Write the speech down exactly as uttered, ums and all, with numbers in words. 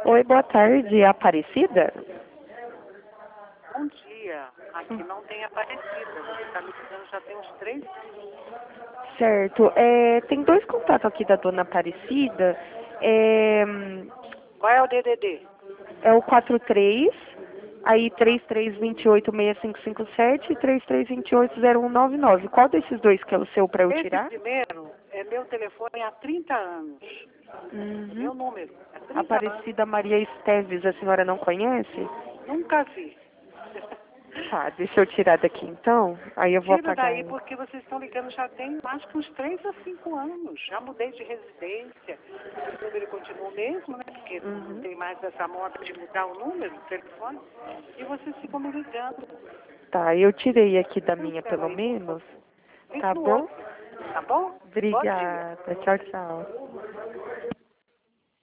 Oi, boa tarde, é Aparecida? Bom dia. Aqui não tem Aparecida. Você está me ligando já tem uns três dias. Certo, é, tem dois contatos aqui da dona Aparecida, é, Qual é o D D D? é o quatro três, aí três três dois oito seis cinco cinco sete e três três dois oito zero um nove nove. Qual desses dois que é o seu para eu Esse tirar? primeiro é meu telefone há trinta anos. Uhum. Meu número. Há trinta anos. Aparecida Maria Esteves, a senhora não conhece? Nunca vi. Tá, deixa eu tirar daqui então, aí eu vou Tira apagar. daí porque vocês estão ligando já tem mais que uns três a cinco anos. Já mudei de residência. O número continua o mesmo, né? Porque não Uhum. tem mais essa moda de mudar o número do telefone. E vocês ficam me ligando. Tá, eu tirei aqui da minha Cancela pelo aí, por menos, favor. Ligue tá no bom? outro. Tá bom? Bom dia. Obrigada, tchau, tchau.